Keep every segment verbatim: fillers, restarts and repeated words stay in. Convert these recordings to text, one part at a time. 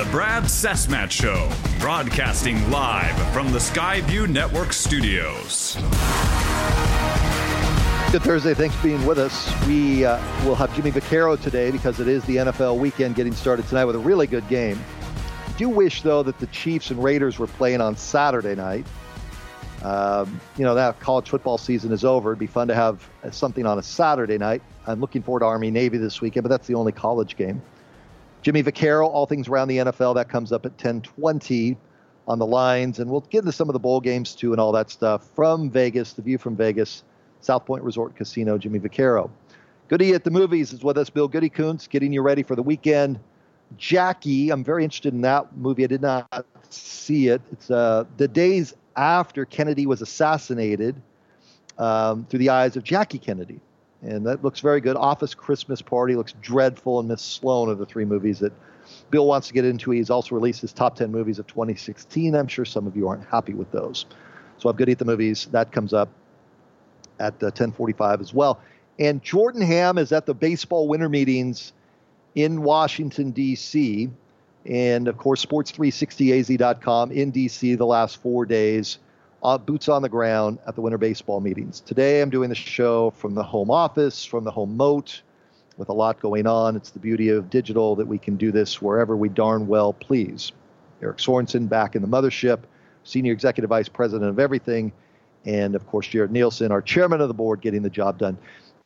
Brad Cessmat Show, broadcasting live from the Skyview Network studios. Good Thursday. Thanks for being with us. We uh, will have Jimmy Vaccaro today because it is the N F L weekend getting started tonight with a really good game. I do wish, though, that the Chiefs and Raiders were playing on Saturday night. Um, you know, that college football season is over. It'd be fun to have something on a Saturday night. I'm looking forward to Army-Navy this weekend, but that's the only college game. Jimmy Vaccaro, all things around the N F L, that comes up at ten twenty on the lines. And we'll get into some of the bowl games, too, and all that stuff. From Vegas, the view from Vegas, South Point Resort Casino, Jimmy Vaccaro. Goody at the Movies is with us. Bill Goody Kuntz, getting you ready for the weekend. Jackie, I'm very interested in that movie. I did not see it. It's uh, the days after Kennedy was assassinated, um, through the eyes of Jackie Kennedy. And that looks very good. Office Christmas Party looks dreadful, and Miss Sloan are the three movies that Bill wants to get into. He's also released his top ten movies of twenty sixteen. I'm sure some of you aren't happy with those. So I've Goody at the Movies. That comes up at uh, ten forty-five as well. And Jordan Ham is at the baseball winter meetings in Washington, D C, and, of course, sports three sixty A Z dot com in D C the last four days, uh, boots on the ground at the winter baseball meetings. Today I'm doing the show from the home office, from the home moat, with a lot going on. It's the beauty of digital that we can do this wherever we darn well please. Eric Sorensen back in the mothership, Senior Executive Vice President of everything, and, of course, Jared Nielsen, our chairman of the board, getting the job done.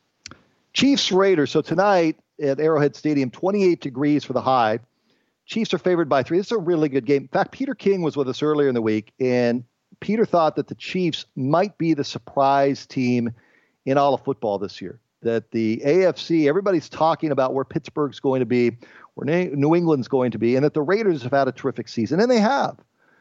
Chiefs Raiders. So tonight at Arrowhead Stadium, twenty-eight degrees for the high. Chiefs are favored by three. This is a really good game. In fact, Peter King was with us earlier in the week, and Peter thought that the Chiefs might be the surprise team in all of football this year. That the A F C, everybody's talking about where Pittsburgh's going to be, where New England's going to be, and that the Raiders have had a terrific season, and they have.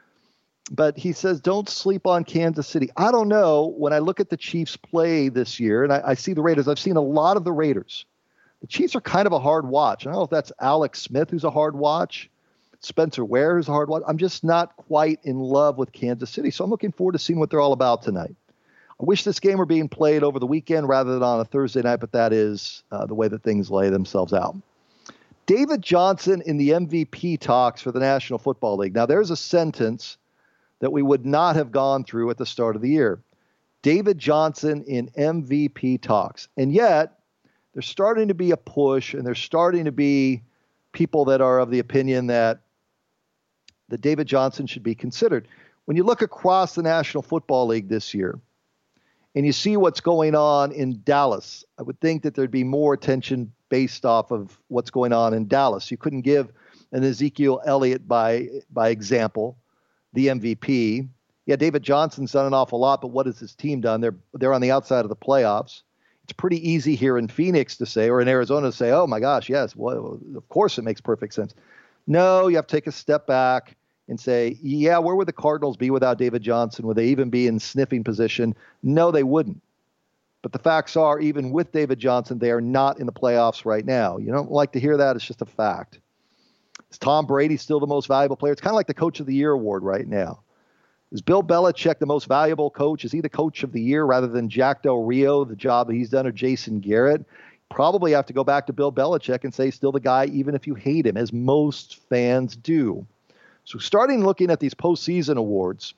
But he says, don't sleep on Kansas City. I don't know. When I look at the Chiefs play this year, and I, I see the Raiders, I've seen a lot of the Raiders. The Chiefs are kind of a hard watch. I don't know if that's Alex Smith, who's a hard watch, Spencer Ware, who's a hard watch. I'm just not quite in love with Kansas City, so I'm looking forward to seeing what they're all about tonight. I wish this game were being played over the weekend rather than on a Thursday night, but that is uh, the way that things lay themselves out. David Johnson in the M V P talks for the National Football League. Now, there's a sentence that we would not have gone through at the start of the year. David Johnson in M V P talks. And yet, there's starting to be a push, and there's starting to be people that are of the opinion that, that David Johnson should be considered. When you look across the National Football League this year, and you see what's going on in Dallas, I would think that there'd be more attention based off of what's going on in Dallas. You couldn't give an Ezekiel Elliott, by by example, the M V P. Yeah, David Johnson's done an awful lot, but what has his team done? They're they're on the outside of the playoffs. It's pretty easy here in Phoenix to say, or in Arizona to say, oh my gosh, yes, well, of course it makes perfect sense. No, you have to take a step back and say, yeah, where would the Cardinals be without David Johnson? Would they even be in sniffing position? No, they wouldn't. But the facts are, even with David Johnson, they are not in the playoffs right now. You don't like to hear that. It's just a fact. Is Tom Brady still the most valuable player? It's kind of like the Coach of the Year award right now. Is Bill Belichick the most valuable coach? Is he the Coach of the Year rather than Jack Del Rio, the job that he's done, or Jason Garrett? Probably have to go back to Bill Belichick and say still the guy, even if you hate him, as most fans do. So starting looking at these postseason awards,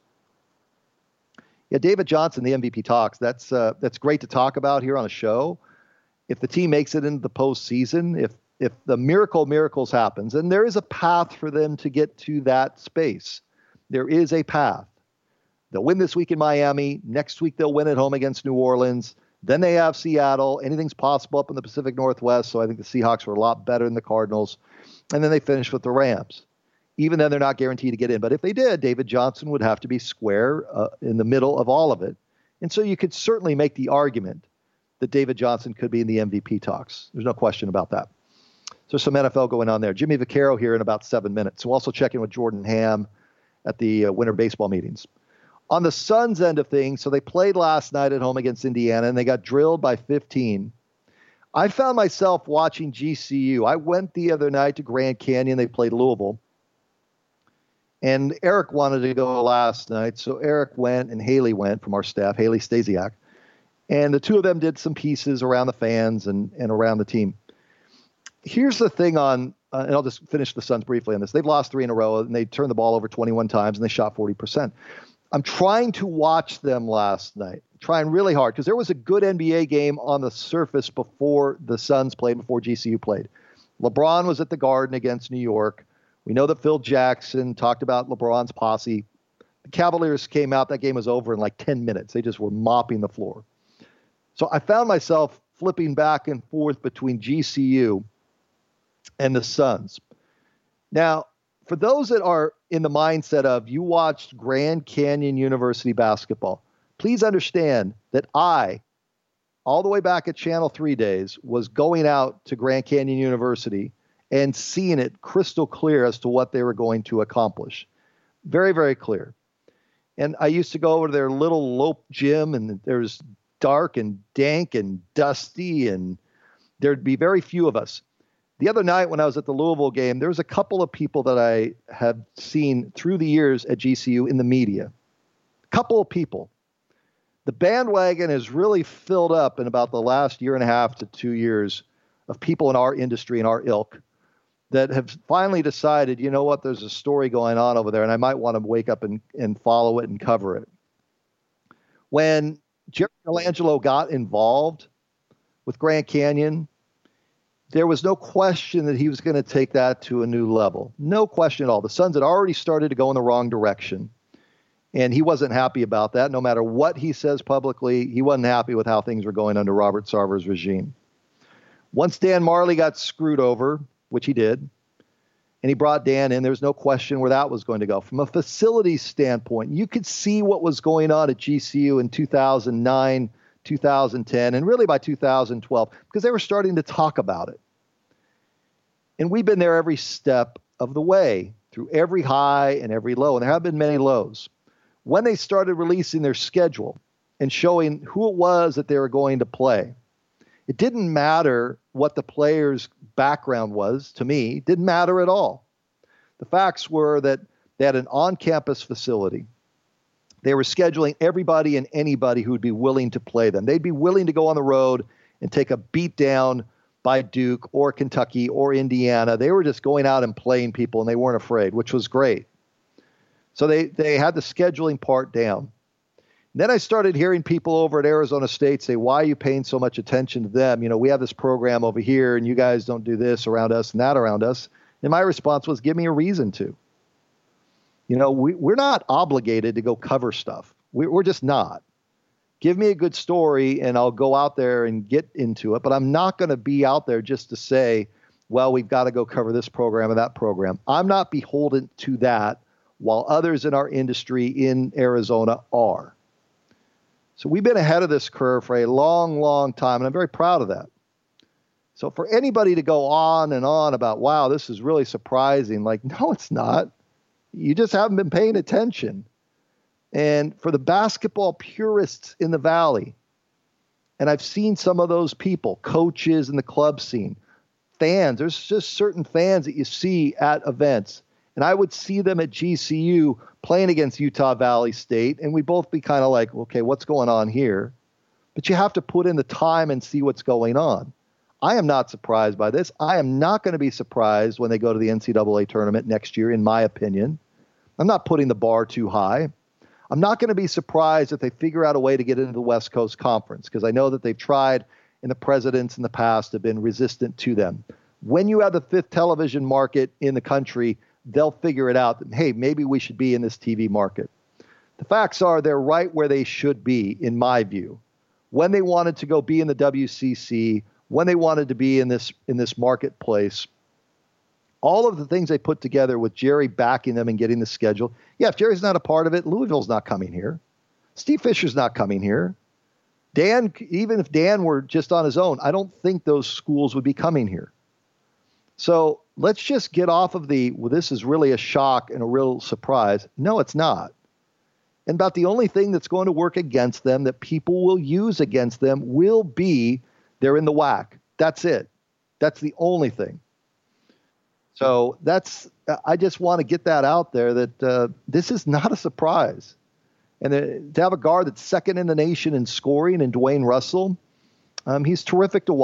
yeah, David Johnson, the M V P talks, that's uh, that's great to talk about here on a show. If the team makes it into the postseason, if if the miracle miracles happens, and there is a path for them to get to that space, there is a path. They'll win this week in Miami. Next week they'll win at home against New Orleans. Then they have Seattle. Anything's possible up in the Pacific Northwest, so I think the Seahawks were a lot better than the Cardinals. And then they finish with the Rams. Even then, they're not guaranteed to get in. But if they did, David Johnson would have to be square uh, in the middle of all of it. And so you could certainly make the argument that David Johnson could be in the M V P talks. There's no question about that. So some N F L going on there. Jimmy Vaccaro here in about seven minutes. We'll also check in with Jordan Ham at the uh, winter baseball meetings. On the Suns end of things, so they played last night at home against Indiana, and they got drilled by fifteen. I found myself watching G C U. I went the other night to Grand Canyon. They played Louisville. And Eric wanted to go last night, so Eric went and Haley went from our staff, Haley Stasiak. And the two of them did some pieces around the fans and, and around the team. here's the thing on, uh, and I'll just finish the Suns briefly on this. They've lost three in a row, and they turned the ball over twenty-one times, and they shot forty percent. I'm trying to watch them last night, trying really hard, because there was a good N B A game on the surface before the Suns played, before G C U played. LeBron was at the Garden against New York. We know that Phil Jackson talked about LeBron's posse. The Cavaliers came out. That game was over in like ten minutes. They just were mopping the floor. So I found myself flipping back and forth between G C U and the Suns. Now, for those that are in the mindset of you watched Grand Canyon University basketball, please understand that I, all the way back at Channel three days, was going out to Grand Canyon University and seeing it crystal clear as to what they were going to accomplish. Very, very clear. And I used to go over to their little Lope gym, and there was dark and dank and dusty, and there'd be very few of us. The other night when I was at the Louisville game, there was a couple of people that I had seen through the years at G C U in the media. A couple of people. The bandwagon has really filled up in about the last year and a half to two years of people in our industry and our ilk that have finally decided, you know what, there's a story going on over there, and I might want to wake up and, and follow it and cover it. When Jerry Colangelo got involved with Grand Canyon, there was no question that he was going to take that to a new level. No question at all. The Suns had already started to go in the wrong direction, and he wasn't happy about that. No matter what he says publicly, he wasn't happy with how things were going under Robert Sarver's regime. Once Dan Marley got screwed over, which he did, and he brought Dan in, there's no question where that was going to go. From a facilities standpoint, you could see what was going on at G C U in two thousand nine, two thousand ten, and really by two thousand twelve, because they were starting to talk about it. And we've been there every step of the way, through every high and every low, and there have been many lows. When they started releasing their schedule and showing who it was that they were going to play, it didn't matter what the player's background was, to me. It didn't matter at all. The facts were that they had an on-campus facility. They were scheduling everybody and anybody who would be willing to play them. They'd be willing to go on the road and take a beat down by Duke or Kentucky or Indiana. They were just going out and playing people, and they weren't afraid, which was great. So they, they had the scheduling part down. And then I started hearing people over at Arizona State say, why are you paying so much attention to them? You know, we have this program over here, and you guys don't do this around us and that around us. And my response was, give me a reason to. You know, we, we're not obligated to go cover stuff. We, we're just not. Give me a good story, and I'll go out there and get into it. But I'm not going to be out there just to say, well, we've got to go cover this program or that program. I'm not beholden to that, while others in our industry in Arizona are. So we've been ahead of this curve for a long, long time, and I'm very proud of that. So for anybody to go on and on about, wow, this is really surprising, like, no, it's not. You just haven't been paying attention. And for the basketball purists in the Valley, and I've seen some of those people, coaches in the club scene, fans, there's just certain fans that you see at events. And I would see them at G C U playing against Utah Valley State, and we'd both be kind of like, okay, what's going on here? But you have to put in the time and see what's going on. I am not surprised by this. I am not going to be surprised when they go to the N C double A tournament next year, in my opinion. I'm not putting the bar too high. I'm not going to be surprised if they figure out a way to get into the West Coast Conference, because I know that they've tried, and the presidents in the past have been resistant to them. When you have the fifth television market in the country, they'll figure it out. Hey, maybe we should be in this T V market. The facts are they're right where they should be, in my view. When they wanted to go be in the W C C, when they wanted to be in this in this marketplace, all of the things they put together with Jerry backing them and getting the schedule. Yeah, if Jerry's not a part of it, Louisville's not coming here. Steve Fisher's not coming here. Dan, even if Dan were just on his own, I don't think those schools would be coming here. So let's just get off of the, well, this is really a shock and a real surprise. No, it's not. And about the only thing that's going to work against them, that people will use against them, will be they're in the W A C. That's it. That's the only thing. So that's, I just want to get that out there, that uh, this is not a surprise. And uh, to have a guard that's second in the nation in scoring, and Dwayne Russell, um, he's terrific to watch.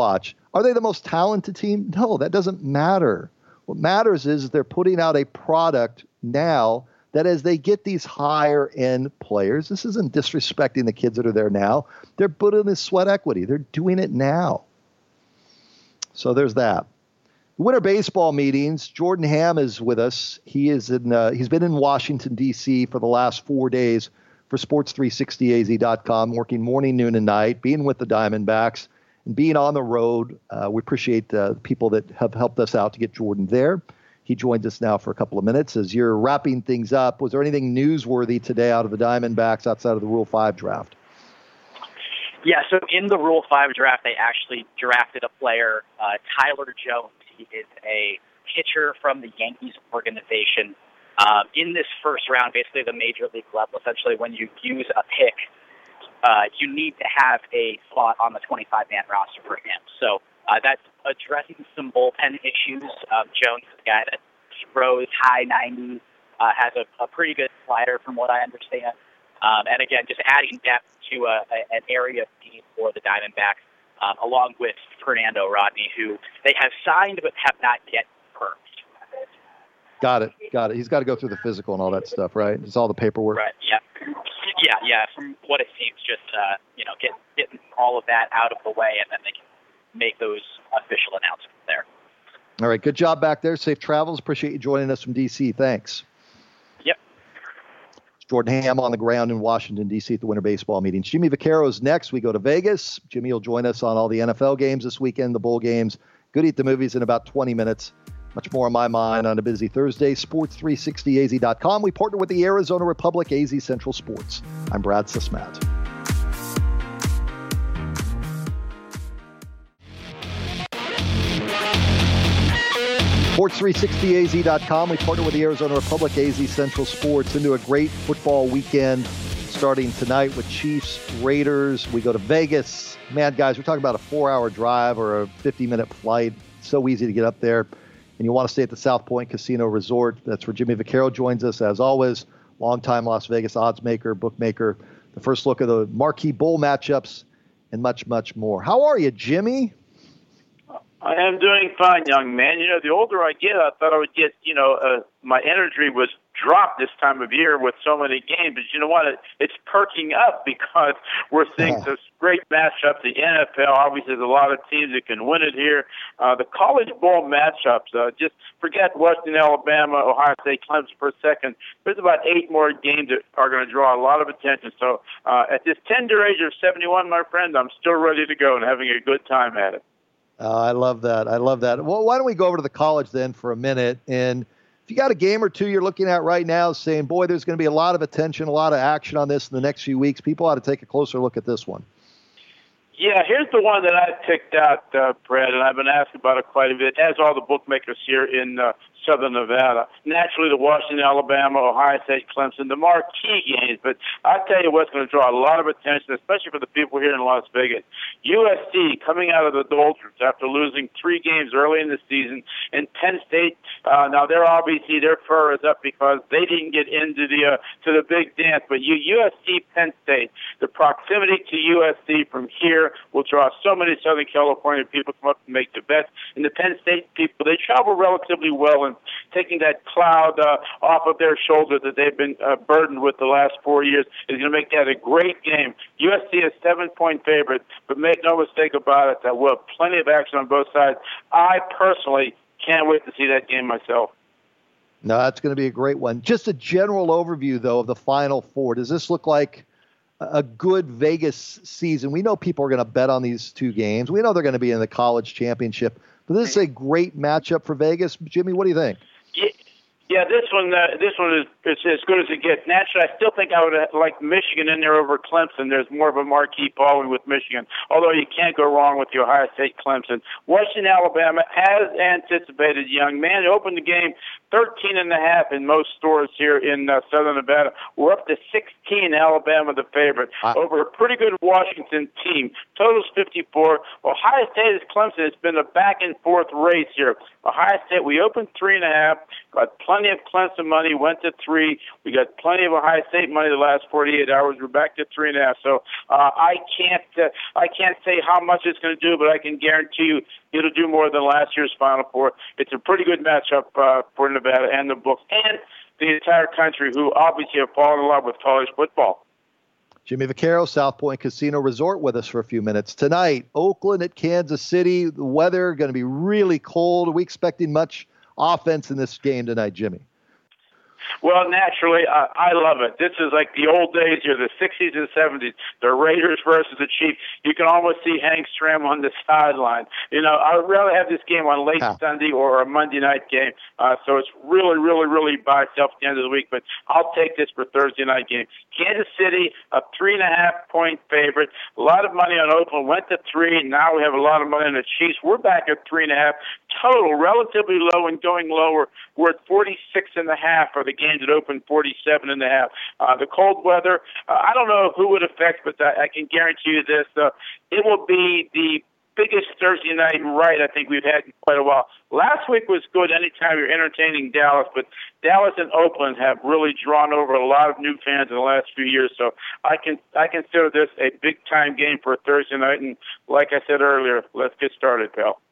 Are they the most talented team? No, that doesn't matter. What matters is they're putting out a product now that as they get these higher-end players, this isn't disrespecting the kids that are there now. They're putting this sweat equity. They're doing it now. So there's that. Winter baseball meetings. Jordan Ham is with us. He is in. Uh, he's been in Washington, D C for the last four days for Sports three sixty A Z dot com, working morning, noon, and night, being with the Diamondbacks, and being on the road. Uh, we appreciate uh, the people that have helped us out to get Jordan there. He joins us now for a couple of minutes. As you're wrapping things up, was there anything newsworthy today out of the Diamondbacks outside of the Rule five draft? Yeah, so in the Rule five draft, they actually drafted a player, uh, Tyler Jones. He is a pitcher from the Yankees organization. Um, in this first round, basically the major league level, essentially when you use a pick, uh, you need to have a slot on the twenty-five man roster for him. So uh, that's addressing some bullpen issues. Um, Jones is a guy that throws high nineties, uh, has a, a pretty good slider from what I understand. Um, and again, just adding depth to a, a, an area of need for the Diamondbacks, um, along with Fernando Rodney, who they have signed but have not yet permed. Got it. Got it. He's got to go through the physical and all that stuff, right? It's all the paperwork. Right. Yeah. Yeah. Yeah. From what it seems, just uh, you know, get, getting all of that out of the way, and then they can make those official announcements there. All right. Good job back there. Safe travels. Appreciate you joining us from D C. Thanks. Yep. It's Jordan Ham on the ground in Washington, D C at the winter baseball meetings. Jimmy Vaccaro's next. We go to Vegas. Jimmy will join us on all the N F L games this weekend, the bowl games. Goody at the movies in about twenty minutes. Much more on my mind on a busy Thursday. Sports three sixty A Z dot com. We partner with the Arizona Republic, A Z Central Sports. I'm Brad Sismat. Sports three sixty A Z dot com. We partner with the Arizona Republic, A Z Central Sports, into a great football weekend starting tonight with Chiefs, Raiders. We go to Vegas. Man, guys, we're talking about a four-hour drive or a fifty-minute flight. So easy to get up there. And you want to stay at the South Point Casino Resort. That's where Jimmy Vaccaro joins us, as always. Longtime Las Vegas odds maker, bookmaker. The first look at the marquee bowl matchups and much, much more. How are you, Jimmy? I am doing fine, young man. You know, the older I get, I thought I would get, you know, uh, my energy was dropped this time of year with so many games. But you know what? It, it's perking up because we're seeing Yeah. some great matchups. The N F L, obviously, there's a lot of teams that can win it here. Uh, the College Bowl matchups, uh, just forget Western Alabama, Ohio State, Clemson for a second. There's about eight more games that are going to draw a lot of attention. So uh, at this tender age of seventy-one, my friend, I'm still ready to go and having a good time at it. Uh, I love that. I love that. Well, why don't we go over to the college then for a minute? And if you got a game or two you're looking at right now saying, boy, there's going to be a lot of attention, a lot of action on this in the next few weeks, people ought to take a closer look at this one. Yeah, here's the one that I picked out, uh, Brad, and I've been asked about it quite a bit, as all the bookmakers here in uh, Southern Nevada. Naturally, the Washington, Alabama, Ohio State, Clemson, the marquee games. But I'll tell you what's going to draw a lot of attention, especially for the people here in Las Vegas. U S C coming out of the doldrums after losing three games early in the season. And Penn State, uh, now they're obviously, their fur is up because they didn't get into the uh, to the big dance. But U S C, Penn State, the proximity to U S C from here will draw so many Southern California people come up and make the bets. And the Penn State people, they travel relatively well, and taking that cloud uh, off of their shoulder that they've been uh, burdened with the last four years is going to make that a great game. U S C is seven-point favorite, but make no mistake about it, that we'll have plenty of action on both sides. I personally can't wait to see that game myself. No, that's going to be a great one. Just a general overview, though, of the Final Four. Does this look like a good Vegas season? We know people are going to bet on these two games. We know they're going to be in the college championship. But this is a great matchup for Vegas. Jimmy, what do you think? Yeah, yeah this one uh, this one is, is as good as it gets. Naturally, I still think I would like Michigan in there over Clemson. There's more of a marquee following with Michigan, although you can't go wrong with the Ohio State Clemson. Washington, Alabama, as anticipated, young man, opened the game thirteen and a half in most stores here in uh, Southern Nevada. We're up to sixteen, Alabama the favorite, uh, over a pretty good Washington team. Total's fifty-four. Ohio State is Clemson. It's been a back and forth race here. Ohio State, we opened three and a half, got plenty plenty of Clemson money, went to three. We got plenty of Ohio State money the last forty-eight hours. We're back to three and a half. So uh, I can't uh, I can't say how much it's going to do, but I can guarantee you it'll do more than last year's Final Four. It's a pretty good matchup uh, for Nevada and the books and the entire country, who obviously have fallen in love with college football. Jimmy Vaccaro, South Point Casino Resort, with us for a few minutes. Tonight, Oakland at Kansas City. The weather going to be really cold. Are we expecting much offense in this game tonight, Jimmy? Well, naturally, uh, I love it. This is like the old days here, the sixties and seventies, the Raiders versus the Chiefs. You can almost see Hank Stram on the sideline. You know, I would rather have this game on late yeah. Sunday or a Monday night game. Uh, so it's really, really, really by itself at the end of the week. But I'll take this for Thursday night game. Kansas City, a three and a half point favorite. A lot of money on Oakland, went to three. Now we have a lot of money on the Chiefs. We're back at three and a half. Total, relatively low and going lower. We're at forty-six and a half for the games that open forty-seven and a half. Uh, the cold weather, uh, I don't know who it affects, but I, I can guarantee you this. Uh, it will be the biggest Thursday night right I think we've had in quite a while. Last week was good anytime you're entertaining Dallas, but Dallas and Oakland have really drawn over a lot of new fans in the last few years. So I can I consider this a big-time game for a Thursday night. And like I said earlier, let's get started, pal.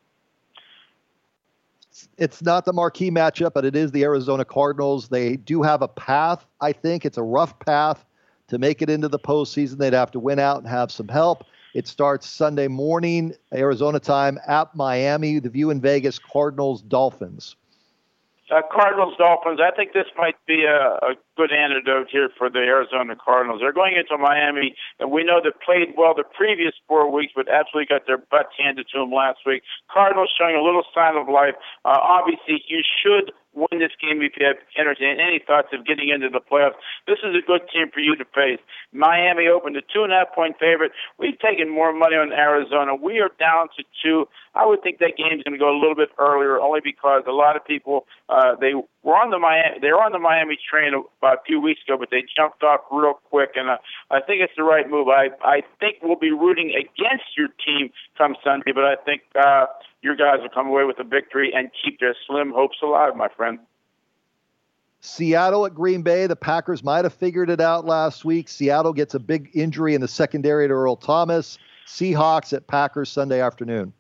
It's not the marquee matchup, but it is the Arizona Cardinals. They do have a path, I think. It's a rough path to make it into the postseason. They'd have to win out and have some help. It starts Sunday morning, Arizona time, at Miami. The view in Vegas, Cardinals, Dolphins. Uh, Cardinals, Dolphins. I think this might be a, a good antidote here for the Arizona Cardinals. They're going into Miami, and we know they played well the previous four weeks, but absolutely got their butts handed to them last week. Cardinals showing a little sign of life. Uh, obviously, you should win this game if you have entertained any thoughts of getting into the playoffs. This is a good team for you to face. Miami opened a two and a half point favorite. We've taken more money on Arizona. We are down to two. I would think that game's going to go a little bit earlier, only because a lot of people uh, they were on the Miami they were on the Miami train about a few weeks ago, but they jumped off real quick, and uh, I think it's the right move. I I think we'll be rooting against your team come Sunday, but I think uh, your guys will come away with a victory and keep their slim hopes alive, my friend. Seattle at Green Bay. The Packers might have figured it out last week. Seattle gets a big injury in the secondary to Earl Thomas. Seahawks at Packers Sunday afternoon.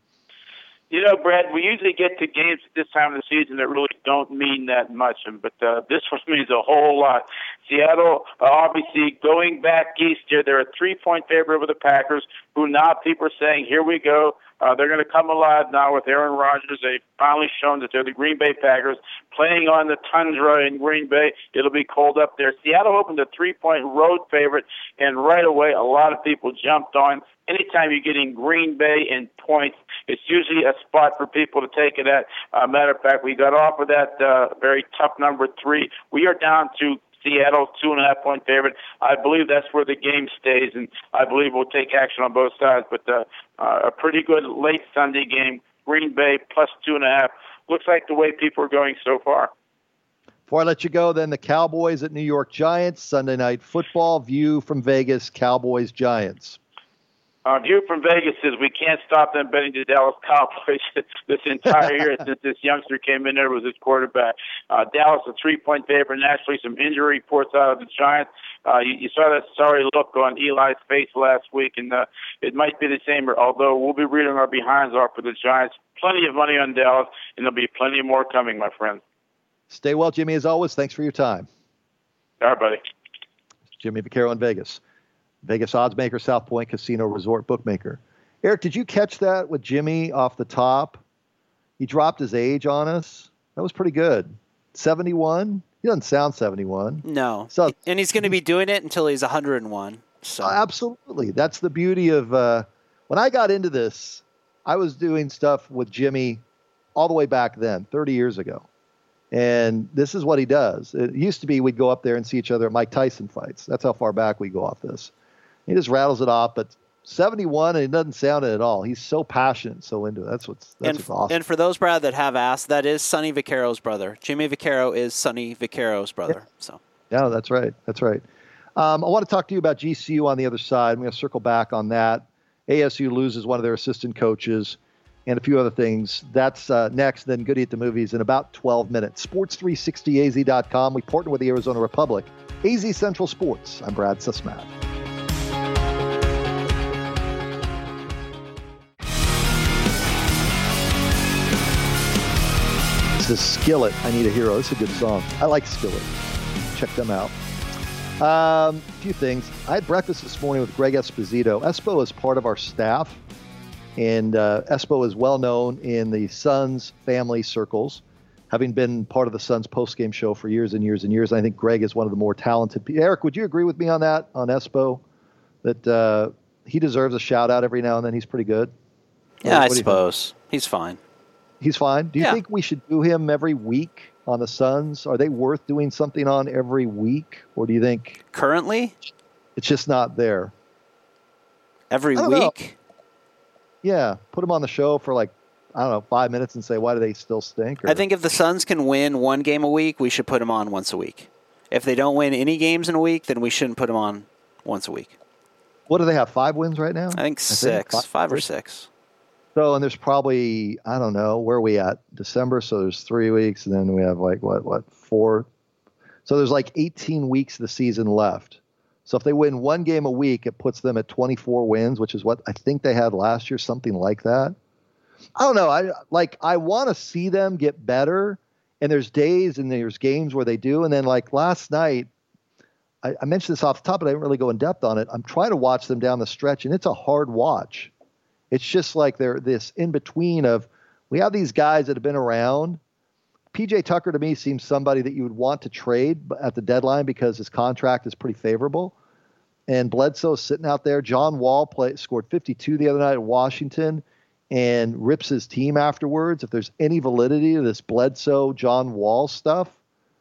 You know, Brad, we usually get to games at this time of the season that really don't mean that much, but uh, this one means a whole lot. Seattle, uh, obviously, going back east here, they're a three-point favorite over the Packers, who now people are saying, here we go. Uh, they're going to come alive now with Aaron Rodgers. They've finally shown that they're the Green Bay Packers playing on the tundra in Green Bay. It'll be cold up there. Seattle opened a three-point road favorite, and right away a lot of people jumped on. Anytime you're getting Green Bay in points, it's usually a spot for people to take it at. Uh, matter of fact, we got off of that uh, very tough number three. We are down to Seattle, two and a half point favorite. I believe that's where the game stays, and I believe we'll take action on both sides. But uh, uh, a pretty good late Sunday game. Green Bay plus two and a half. Looks like the way people are going so far. Before I let you go, then the Cowboys at New York Giants. Sunday Night Football. View from Vegas, Cowboys, Giants. Our view from Vegas is we can't stop them betting the Dallas Cowboys this entire year since this youngster came in there was his quarterback. Uh, Dallas, a three-point favorite. Naturally, some injury reports out of the Giants. Uh, you, you saw that sorry look on Eli's face last week, and uh, it might be the same, although we'll be reading our behinds off for the Giants. Plenty of money on Dallas, and there'll be plenty more coming, my friend. Stay well, Jimmy, as always. Thanks for your time. All right, buddy. Jimmy Vaccaro in Vegas. Vegas odds maker, South Point Casino Resort bookmaker. Eric, did you catch that with Jimmy off the top? He dropped his age on us. That was pretty good. seventy-one? He doesn't sound seventy-one. No. So, and he's going to be doing it until he's one hundred one. So. Uh, absolutely. That's the beauty of uh, when I got into this, I was doing stuff with Jimmy all the way back then, thirty years ago. And this is what he does. It used to be we'd go up there and see each other at Mike Tyson fights. That's how far back we go off this. He just rattles it off, but seventy-one, and it doesn't sound it at all. He's so passionate, so into it. That's what's, that's and, what's awesome. And for those, Brad, that have asked, that is Sonny Vaccaro's brother. Jimmy Vaccaro is Sonny Vaccaro's brother. Yeah. So. Yeah, that's right. That's right. Um, I want to talk to you about G C U on the other side. I'm going to circle back on that. A S U loses one of their assistant coaches. and a few other things. That's uh, next, then Goody at the Movies in about twelve minutes. sports three sixty A Z dot com. We partner with the Arizona Republic. A Z Central Sports. I'm Brad Sussman. This is Skillet, I Need a Hero. This is a good song. I like Skillet. Check them out. Um, a few things. I had breakfast this morning with Greg Esposito. Espo is part of our staff, and uh, Espo is well known in the Suns family circles, having been part of the Suns postgame show for years and years and years. I think Greg is one of the more talented people. Eric, would you agree with me on that, on Espo, that uh, he deserves a shout-out every now and then? He's pretty good. Yeah, what, I suppose. He's fine. He's fine. Do you yeah. think we should do him every week on the Suns? Are they worth doing something on every week? Or do you think currently it's just not there? Every week? Know. Yeah. Put him on the show for like, I don't know, five minutes and say, why do they still stink? Or... I think if the Suns can win one game a week, we should put him on once a week. If they don't win any games in a week, then we shouldn't put him on once a week. What do they have? Five wins right now? I think six. I think five, five or six. So, and there's probably, I don't know, where are we at? December, so there's three weeks, and then we have like, what, what, four? So there's like eighteen weeks of the season left. So if they win one game a week, it puts them at twenty-four wins, which is what I think they had last year, something like that. I don't know. I like, I want to see them get better, and there's days and there's games where they do, and then like last night, I, I mentioned this off the top, but I didn't really go in depth on it. I'm trying to watch them down the stretch, and it's a hard watch. It's just like they're this in between of, we have these guys that have been around. P J Tucker to me seems somebody that you would want to trade at the deadline because his contract is pretty favorable. And Bledsoe's sitting out there. John Wall play, scored fifty-two the other night at Washington and rips his team afterwards. If there's any validity to this Bledsoe, John Wall stuff,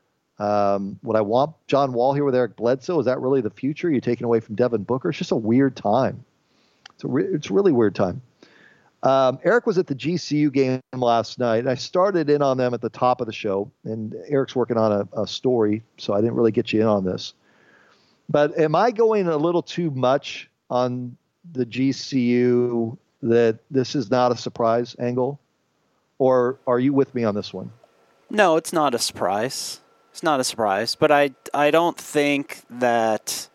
um, would I want John Wall here with Eric Bledsoe? Is that really the future? You're taking away from Devin Booker? It's just a weird time. It's a, re- it's a really weird time. Um, Eric was at the G C U game last night, and I started in on them at the top of the show, and Eric's working on a, a story, so I didn't really get you in on this. But am I going a little too much on the G C U that this is not a surprise angle? Or are you with me on this one? No, it's not a surprise. It's not a surprise, but I, I don't think that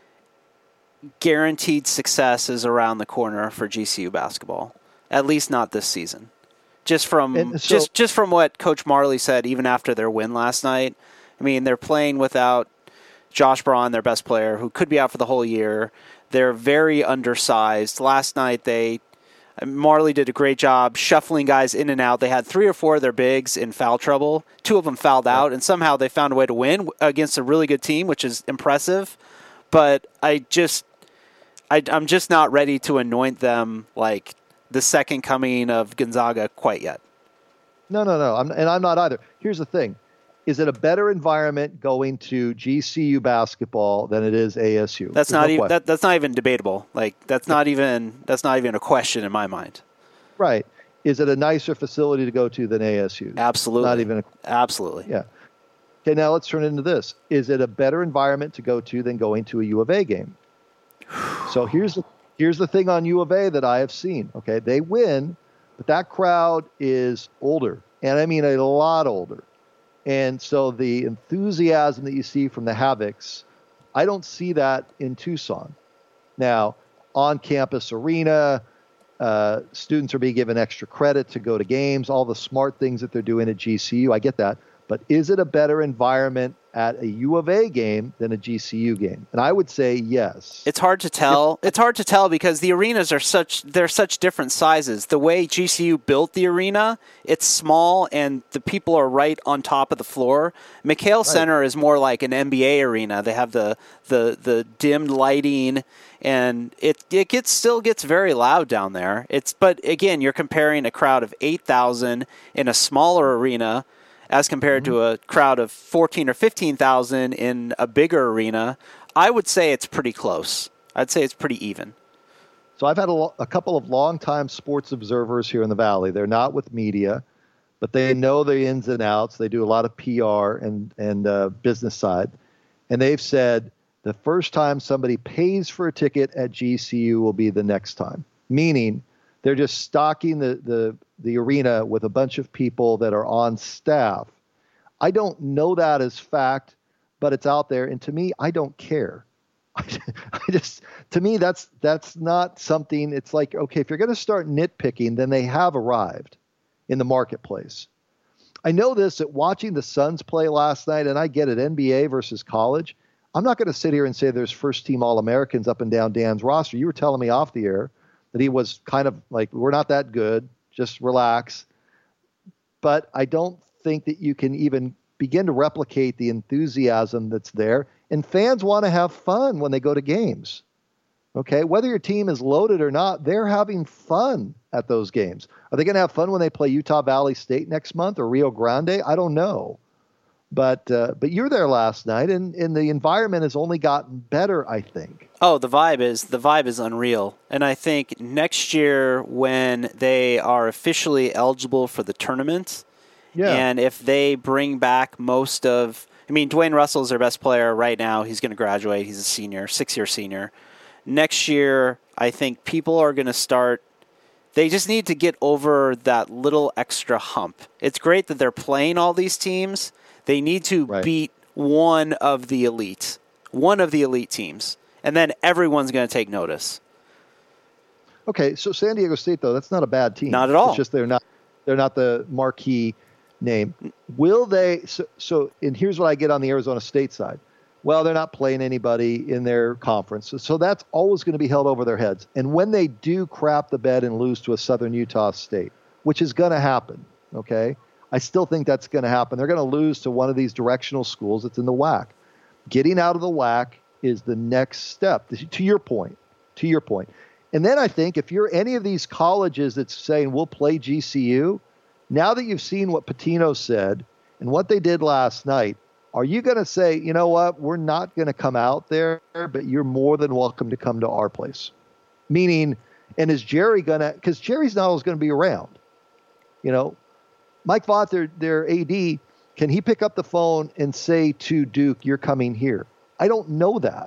guaranteed success is around the corner for G C U basketball. At least not this season. Just from so, just just from what Coach Marley said, even after their win last night. I mean, they're playing without Josh Braun, their best player, who could be out for the whole year. They're very undersized. Last night, they Marley did a great job shuffling guys in and out. They had three or four of their bigs in foul trouble. Two of them fouled out, and somehow they found a way to win against a really good team, which is impressive. But I just I, I'm just not ready to anoint them like the second coming of Gonzaga quite yet. No, no, no. I'm, and I'm not either. Here's the thing. Is it a better environment going to G C U basketball than it is A S U? That's There's not no even that, that's not even debatable. Like that's not even that's not even a question in my mind. Right. Is it a nicer facility to go to than A S U? Absolutely. Not even a, Absolutely. Yeah. Okay, now let's turn into this. Is it a better environment to go to than going to a U of A game? So here's the here's the thing on U of A that I have seen. Okay, they win, but that crowd is older, and I mean a lot older. And so the enthusiasm that you see from the Havocs, I don't see that in Tucson. Now, on-campus arena, uh, students are being given extra credit to go to games, all the smart things that they're doing at G C U. I get that. But is it a better environment at a U of A game than a G C U game? And I would say yes. It's hard to tell. It's hard to tell because the arenas are such they're such different sizes. The way G C U built the arena, it's small and the people are right on top of the floor. McHale right. Center is more like an N B A arena. They have the the, the dimmed lighting and it it gets still gets very loud down there. It's but again, you're comparing a crowd of eight thousand in a smaller arena as compared mm-hmm. to a crowd of fourteen or fifteen thousand in a bigger arena. I would say it's pretty close. I'd say it's pretty even. So I've had a, a couple of longtime sports observers here in the Valley. They're not with media, but they know the ins and outs. They do a lot of P R and, and uh, business side. And they've said the first time somebody pays for a ticket at G C U will be the next time, meaning They're just stocking the, the, the arena with a bunch of people that are on staff. I don't know that as fact, but it's out there. And to me, I don't care. I just, to me, that's, that's not something. It's like, okay, if you're going to start nitpicking, then they have arrived in the marketplace. I know this at watching the Suns play last night, and I get it, N B A versus college. I'm not going to sit here and say there's first team All-Americans up and down Dan's roster. You were telling me off the air that he was kind of like, we're not that good, just relax. But I don't think that you can even begin to replicate the enthusiasm that's there. And fans want to have fun when they go to games. Okay, whether your team is loaded or not, they're having fun at those games. Are they going to have fun when they play Utah Valley State next month or Rio Grande? I don't know. But uh, but you're there last night, and, and the environment has only gotten better, I think. Oh, the vibe is the vibe is unreal. And I think next year when they are officially eligible for the tournament, yeah. and if they bring back most of, I mean, Dwayne Russell's their best player right now. He's going to graduate. He's a senior, six-year senior. Next year, I think people are going to start, they just need to get over that little extra hump. It's great that they're playing all these teams. They need to right. beat one of the elite, one of the elite teams, and then everyone's going to take notice. Okay, so San Diego State, though, that's not a bad team. Not at all. It's just they're not they're not the marquee name. Will they? So, so, and here's what I get on the Arizona State side. Well, they're not playing anybody in their conference, so that's always going to be held over their heads. And when they do crap the bed and lose to a Southern Utah State, which is going to happen, okay, I still think that's going to happen. They're going to lose to one of these directional schools that's in the W A C. Getting out of the W A C is the next step, to your point, to your point. And then I think if you're any of these colleges that's saying we'll play G C U, now that you've seen what Pitino said and what they did last night, are you going to say, you know what, we're not going to come out there, but you're more than welcome to come to our place? Meaning, and is Jerry going to, because Jerry's not always going to be around. You know, Mike Vaught, their, their A D, can he pick up the phone and say to Duke, you're coming here? I don't know that.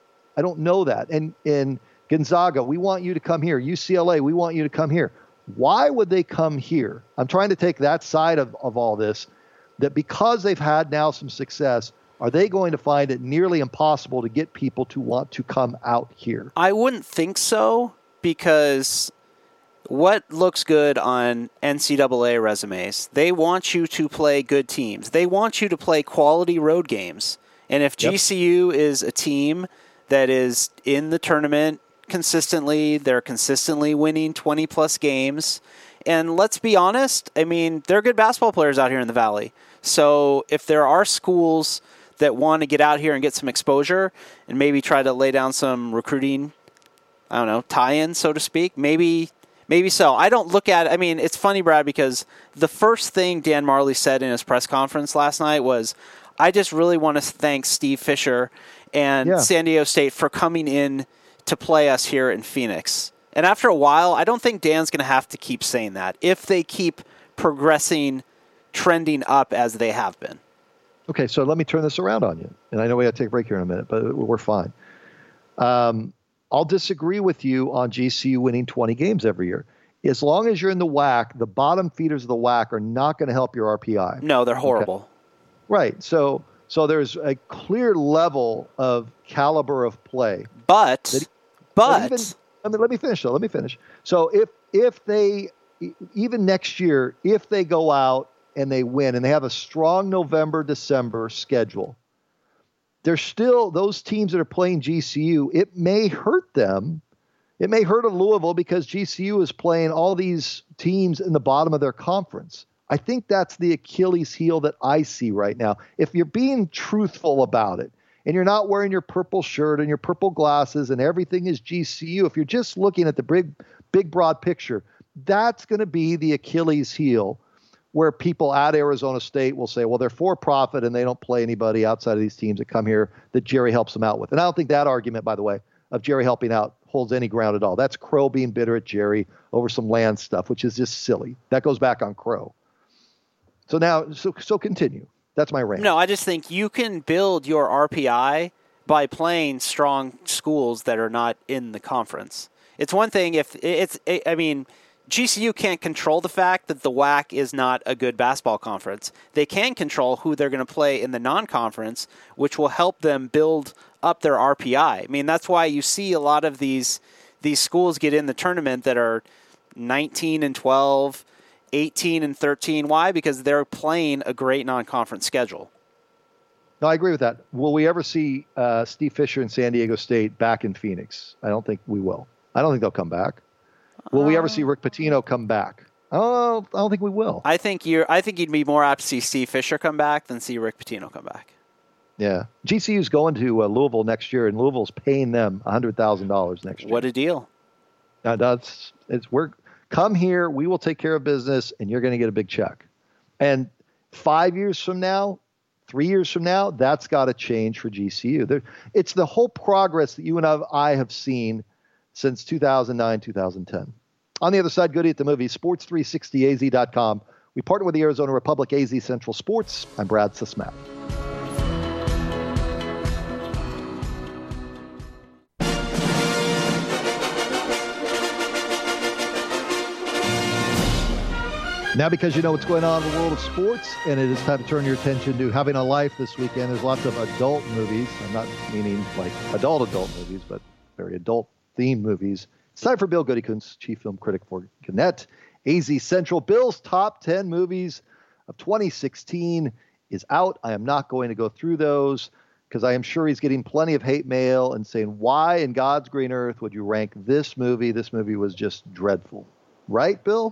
I don't know that. And, and Gonzaga, we want you to come here. U C L A, we want you to come here. Why would they come here? I'm trying to take that side of, of all this. That because they've had now some success, are they going to find it nearly impossible to get people to want to come out here? I wouldn't think so, because what looks good on N C double A resumes? They want you to play good teams. They want you to play quality road games. And if yep. G C U is a team that is in the tournament consistently, they're consistently winning twenty-plus games. And let's be honest, I mean, they're good basketball players out here in the Valley. So if there are schools that want to get out here and get some exposure and maybe try to lay down some recruiting, I don't know, tie-in, so to speak, maybe maybe so. I don't look at it. I mean, it's funny, Brad, because the first thing Dan Marley said in his press conference last night was, I just really want to thank Steve Fisher and yeah. San Diego State for coming in to play us here in Phoenix. And after a while, I don't think Dan's going to have to keep saying that if they keep progressing, trending up as they have been. Okay, so let me turn this around on you. And I know we got to take a break here in a minute, but we're fine. Um, I'll disagree with you on G C U winning twenty games every year. As long as you're in the W A C, the bottom feeders of the W A C are not going to help your R P I. No, they're horrible. Okay. Right. So so there's a clear level of caliber of play. But, that, but... even, I mean, let me finish, though. Let me finish. So if if they, even next year, if they go out and they win and they have a strong November, December schedule, there's still those teams that are playing G C U. It may hurt them. It may hurt a Louisville because G C U is playing all these teams in the bottom of their conference. I think that's the Achilles heel that I see right now. If you're being truthful about it and you're not wearing your purple shirt and your purple glasses and everything is G C U, if you're just looking at the big, big broad picture, that's going to be the Achilles heel where people at Arizona State will say, well, they're for profit and they don't play anybody outside of these teams that come here that Jerry helps them out with. And I don't think that argument, by the way, of Jerry helping out holds any ground at all. That's Crow being bitter at Jerry over some land stuff, which is just silly. That goes back on Crow. So now, so so continue. That's my rant. No, I just think you can build your R P I by playing strong schools that are not in the conference. It's one thing if it's, I mean, G C U can't control the fact that the W A C is not a good basketball conference. They can control who they're going to play in the non-conference, which will help them build up their R P I. I mean, that's why you see a lot of these these schools get in the tournament that are nineteen and twelve, eighteen and thirteen. Why? Because they're playing a great non-conference schedule. No, I agree with that. Will we ever see uh, Steve Fisher and San Diego State back in Phoenix? I don't think we will. I don't think they'll come back. Will uh, we ever see Rick Pitino come back? Oh, I don't think we will. I think you're. I think you'd be more apt to see Steve Fisher come back than see Rick Pitino come back. Yeah, G C U's going to uh, Louisville next year, and Louisville's paying them a hundred thousand dollars next year. What a deal! Now that's it's we're come here. We will take care of business, and you're going to get a big check. And five years from now, three years from now, that's got to change for G C U. There, it's the whole progress that you and I have seen since two thousand nine, two thousand ten. On the other side, Goody at the Movies, sports three sixty A Z dot com. We partner with the Arizona Republic, A Z Central Sports. I'm Brad Sismat. Now, because you know what's going on in the world of sports, and it is time to turn your attention to having a life this weekend. There's lots of adult movies. I'm not meaning like adult adult movies, but very adult-themed movies. It's time for Bill Goody-Kuntz, chief film critic for Gannett. A Z Central. Bill's top ten movies of twenty sixteen is out. I am not going to go through those because I am sure he's getting plenty of hate mail and saying, why in God's green earth would you rank this movie? This movie was just dreadful. Right, Bill?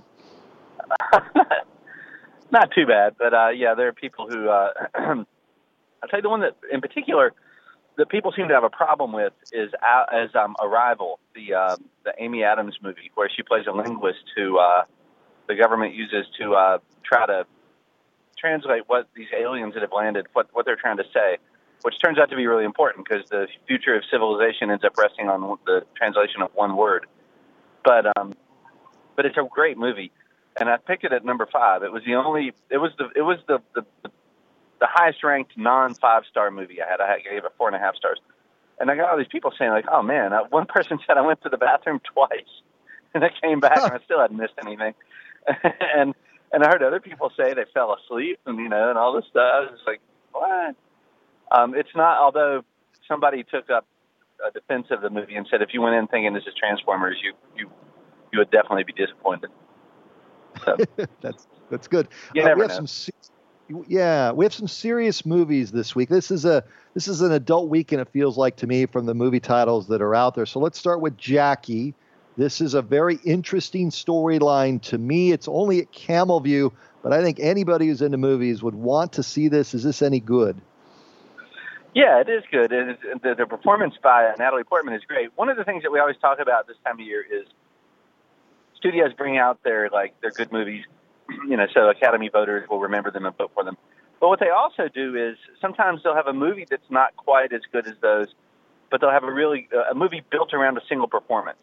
Not too bad, but uh, yeah, there are people who, uh, I'll tell you the one that in particular that people seem to have a problem with is uh, as um, Arrival, the uh, the Amy Adams movie, where she plays a linguist who uh, the government uses to uh, try to translate what these aliens that have landed, what, what they're trying to say, which turns out to be really important because the future of civilization ends up resting on the translation of one word. But um, but it's a great movie. And I picked it at number five. It was the only. It was the. It was the the, the highest ranked non five star movie I had. I gave it four and a half stars. And I got all these people saying like, "Oh man!" I, one person said I went to the bathroom twice, and I came back and I still hadn't missed anything. and and I heard other people say they fell asleep and you know and all this stuff. I was like, what? Um, it's not. Although somebody took up a defense of the movie and said if you went in thinking this is Transformers, you you you would definitely be disappointed. So. that's that's good. You uh, never we have know. some, yeah, we have some serious movies this week. This is a this is an adult weekend. It feels like to me from the movie titles that are out there. So let's start with Jackie. This is a very interesting storyline to me. It's only at Camel View, but I think anybody who's into movies would want to see this. Is this any good? Yeah, it is good. It is, the, the performance by Natalie Portman is great. One of the things that we always talk about this time of year is studios bring out their like their good movies, you know, so Academy voters will remember them and vote for them. But what they also do is sometimes they'll have a movie that's not quite as good as those, but they'll have a really a movie built around a single performance.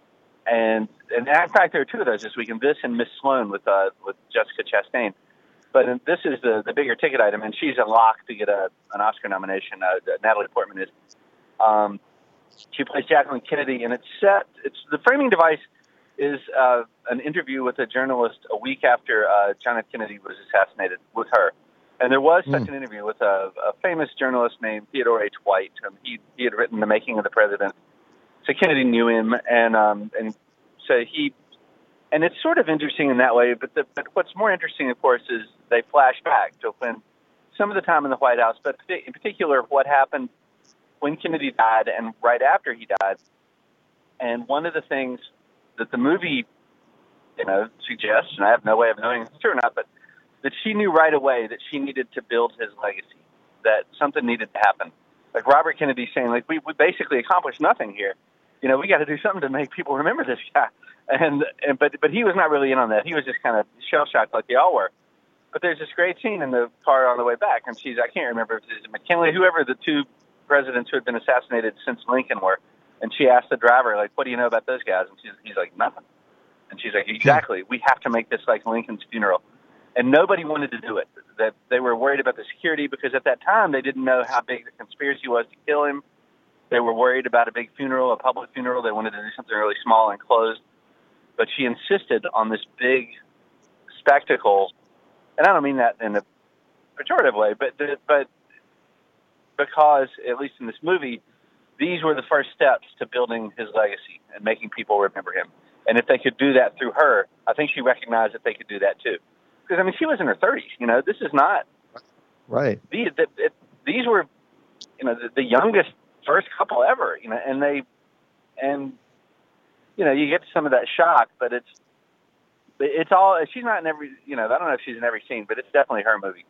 And and in fact, there are two of those this week, and this and Miss Sloane with uh, with Jessica Chastain. But this is the the bigger ticket item, and she's a lock to get a an Oscar nomination. Uh, Natalie Portman is. Um, she plays Jacqueline Kennedy, and it's set. It's the framing device. Is uh, an interview with a journalist a week after uh, John F. Kennedy was assassinated with her. And there was such mm. an interview with a, a famous journalist named Theodore H. White. Um, he, he had written The Making of the President. So Kennedy knew him. And um, and so he, and it's sort of interesting in that way. But, the, but what's more interesting, of course, is they flash back to when some of the time in the White House, but in particular what happened when Kennedy died and right after he died. And one of the things that the movie, you know, suggests, and I have no way of knowing if it's true or not, but that she knew right away that she needed to build his legacy, that something needed to happen. Like Robert Kennedy saying, like, we, we basically accomplished nothing here. You know, we got to do something to make people remember this guy. And, and but but he was not really in on that. He was just kind of shell-shocked like they all were. But there's this great scene in the car on the way back, and she's, I can't remember if it's McKinley, whoever the two presidents who had been assassinated since Lincoln were. And she asked the driver, like, what do you know about those guys? And she's, he's like, nothing. And she's like, exactly. We have to make this like Lincoln's funeral. And nobody wanted to do it. That they were worried about the security because at that time they didn't know how big the conspiracy was to kill him. They were worried about a big funeral, a public funeral. They wanted to do something really small and closed. But she insisted on this big spectacle, and I don't mean that in a pejorative way, but but because, at least in this movie, these were the first steps to building his legacy and making people remember him. And if they could do that through her, I think she recognized that they could do that too. Because, I mean, she was in her thirties. You know, this is not right. These the, it, these were, you know, the, the youngest first couple ever. You know, and they, and you know, you get some of that shock, but it's it's all. She's not in every. You know, I don't know if she's in every scene, but it's definitely her movie.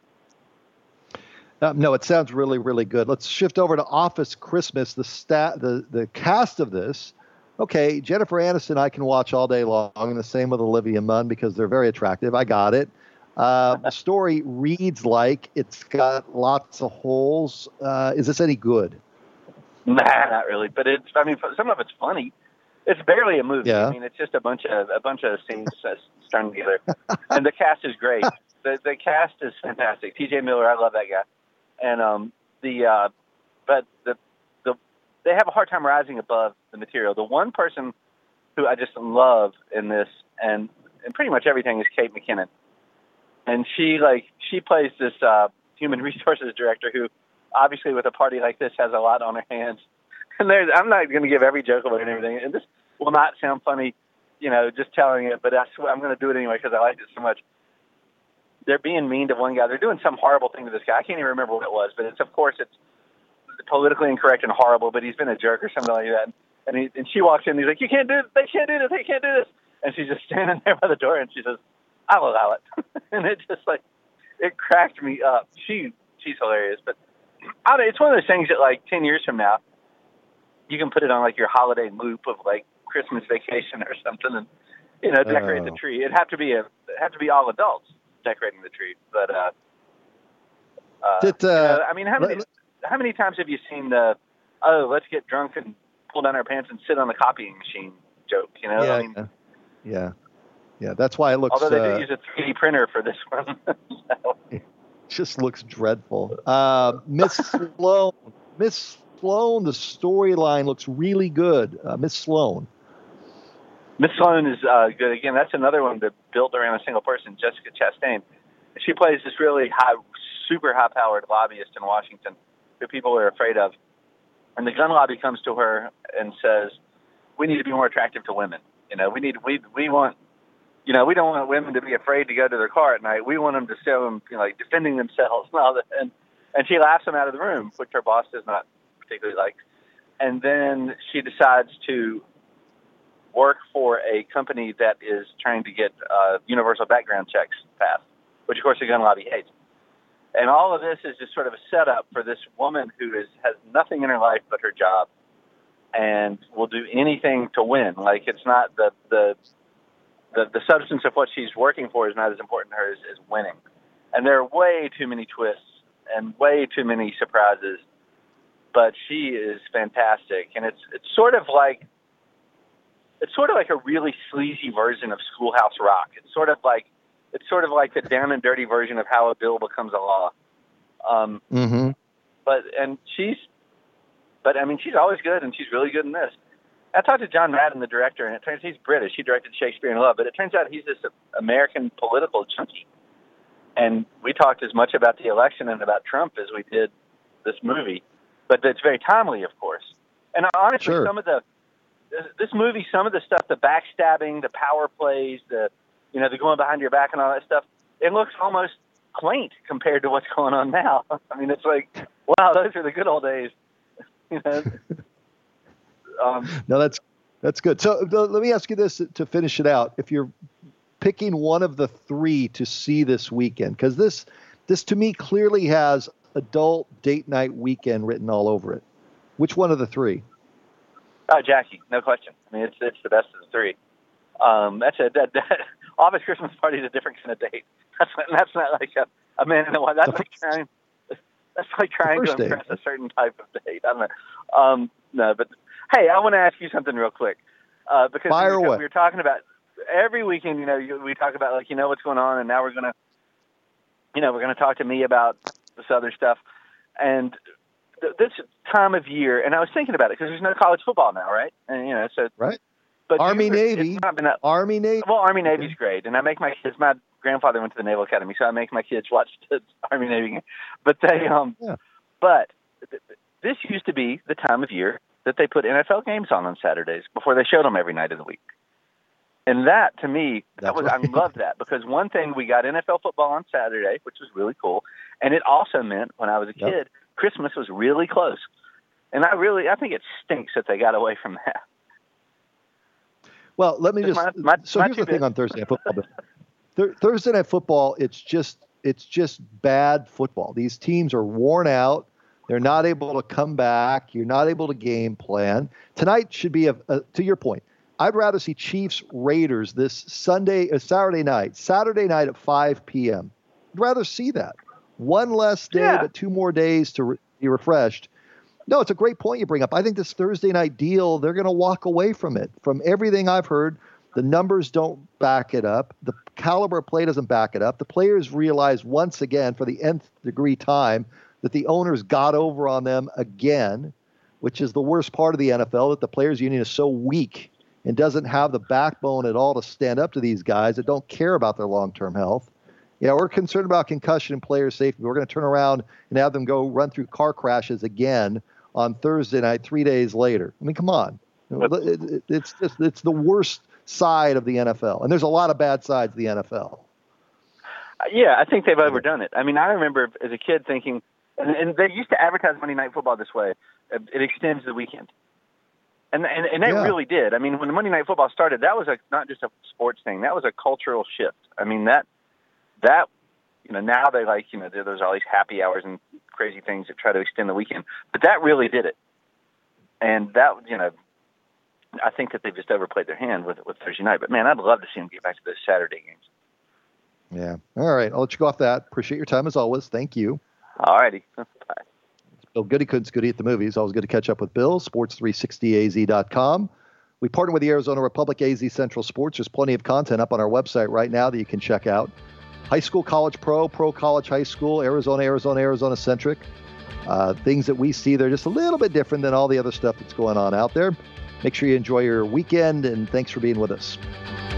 Uh, no, it sounds really, really good. Let's shift over to Office Christmas. The stat, the the cast of this. Okay, Jennifer Aniston I can watch all day long, and the same with Olivia Munn because they're very attractive. I got it. Uh, the story reads like it's got lots of holes. Uh, is this any good? Nah, not really. But it's. I mean, some of it's funny. It's barely a movie. Yeah. I mean, it's just a bunch of a bunch of scenes uh, strung together, and the cast is great. The the cast is fantastic. T J Miller, I love that guy. And um, the uh, but the the they have a hard time rising above the material. The one person who I just love in this and and pretty much everything is Kate McKinnon, and she like she plays this uh, human resources director who obviously with a party like this has a lot on her hands. And there's I'm not going to give every joke about it and everything, and this will not sound funny, you know, just telling it, but I swear I'm going to do it anyway because I liked it so much. They're being mean to one guy. They're doing some horrible thing to this guy. I can't even remember what it was, but it's, of course, it's politically incorrect and horrible, but he's been a jerk or something like that. And he, and she walks in and he's like, you can't do this. They can't do this. They can't do this. And she's just standing there by the door and she says, I'll allow it. And it just like, it cracked me up. She, she's hilarious, but I don't, it's one of those things that like ten years from now, you can put it on like your holiday loop of like Christmas Vacation or something and, you know, decorate oh. the tree. It'd have to be a, it'd have to be all adults decorating the tree, but uh, uh, Did, uh you know, I mean, how many let, how many times have you seen the oh, let's get drunk and pull down our pants and sit on the copying machine joke? You know, yeah, I mean, yeah, yeah, yeah. That's why it looks. Although they uh, do use a three D printer for this one, so. It just looks dreadful. Uh, Miss Sloane, Miss Sloane, the storyline looks really good. Uh, Miss Sloane. Miss Sloane is uh, good. Again, that's another one that built around a single person, Jessica Chastain. She plays this really high, super high-powered lobbyist in Washington who people are afraid of. And the gun lobby comes to her and says, we need to be more attractive to women. You know, we need, we, we want, you know, we don't want women to be afraid to go to their car at night. We want them to show them, you know, like defending themselves and all that. And, and she laughs them out of the room, which her boss does not particularly like. And then she decides to work for a company that is trying to get uh, universal background checks passed, which, of course, the gun lobby hates. And all of this is just sort of a setup for this woman who is has nothing in her life but her job and will do anything to win. Like, it's not the the the, the substance of what she's working for is not as important to her as, as winning. And there are way too many twists and way too many surprises, but she is fantastic. And it's it's sort of like It's sort of like a really sleazy version of Schoolhouse Rock. It's sort of like it's sort of like the down and dirty version of How a Bill Becomes a Law. Um, mm-hmm. But and she's, but I mean she's always good, and she's really good in this. I talked to John Madden, the director, and it turns out he's British. He directed Shakespeare in Love, but it turns out he's this American political junkie. And we talked as much about the election and about Trump as we did this movie, but it's very timely, of course. And honestly, sure. some of the This movie, some of the stuff, the backstabbing, the power plays, the, you know, the going behind your back and all that stuff, it looks almost quaint compared to what's going on now. I mean, it's like, wow, those are the good old days. You know? um, no, that's that's good. So uh, let me ask you this to finish it out. If you're picking one of the three to see this weekend, because this, this to me clearly has adult date night weekend written all over it. Which one of the three? Oh, Jackie, no question. I mean, it's it's the best of the three. Um, that's a that, that, Office Christmas Party is a different kind of date. That's not, that's not like a, a man and a wife. That's like trying. That's like trying to impress date. a certain type of date. I don't know. Um, no, but hey, I want to ask you something real quick uh, because Fire we, away. we were talking about every weekend. You know, you, we talk about like you know what's going on, and now we're gonna, you know, we're gonna talk to me about this other stuff, and th- this time of year, and I was thinking about it because there's no college football now, right? And you know, so right. But Army you, Navy, a, Army Navy. Well, Army Navy's great, and I make my kids. My grandfather went to the Naval Academy, so I make my kids watch the Army Navy game. But they, um, yeah. but th- this used to be the time of year that they put N F L games on on Saturdays before they showed them every night of the week. And that, to me, that That's was right. I love that because one thing, we got N F L football on Saturday, which was really cool, and it also meant when I was a kid, yep. Christmas was really close. And I really, I think it stinks that they got away from that. Well, let me just. My, my, so my here's the bit. thing on Thursday Night Football. Th- Thursday Night Football, it's just it's just bad football. These teams are worn out. They're not able to come back. You're not able to game plan. Tonight should be a, a to your point. I'd rather see Chiefs Raiders this Sunday, uh, Saturday night, Saturday night at five p.m. I'd rather see that. One less day, yeah. but two more days to re- be refreshed. No, it's a great point you bring up. I think this Thursday night deal, they're going to walk away from it. From everything I've heard, the numbers don't back it up. The caliber of play doesn't back it up. The players realize once again, for the nth degree time, that the owners got over on them again, which is the worst part of the N F L, that the players union is so weak and doesn't have the backbone at all to stand up to these guys that don't care about their long-term health. Yeah, we're concerned about concussion and player safety. We're going to turn around and have them go run through car crashes again on Thursday night, three days later. I mean, come on. It's just, it's the worst side of the N F L. And there's a lot of bad sides of the N F L. Yeah, I think they've overdone it. I mean, I remember as a kid thinking, and, and they used to advertise Monday Night Football this way, it extends the weekend. And and, and they yeah. really did. I mean, when the Monday Night Football started, that was a, not just a sports thing. That was a cultural shift. I mean, that, that you know, now they like, you know, there's all these happy hours and crazy things that try to extend the weekend. But that really did it. And that, you know, I think that they've just overplayed their hand with with Thursday night. But, man, I'd love to see them get back to those Saturday games. Yeah. All right. I'll let you go off that. Appreciate your time as always. Thank you. All righty. Bye. Bill Goodykoontz, Goody at the Movies. Always good to catch up with Bill. sports three sixty A Z dot com. We partner with the Arizona Republic A Z Central Sports. There's plenty of content up on our website right now that you can check out. High school, college, pro, pro, college, high school, Arizona, Arizona, Arizona-centric. Uh, things that we see, they're just a little bit different than all the other stuff that's going on out there. Make sure you enjoy your weekend, and thanks for being with us.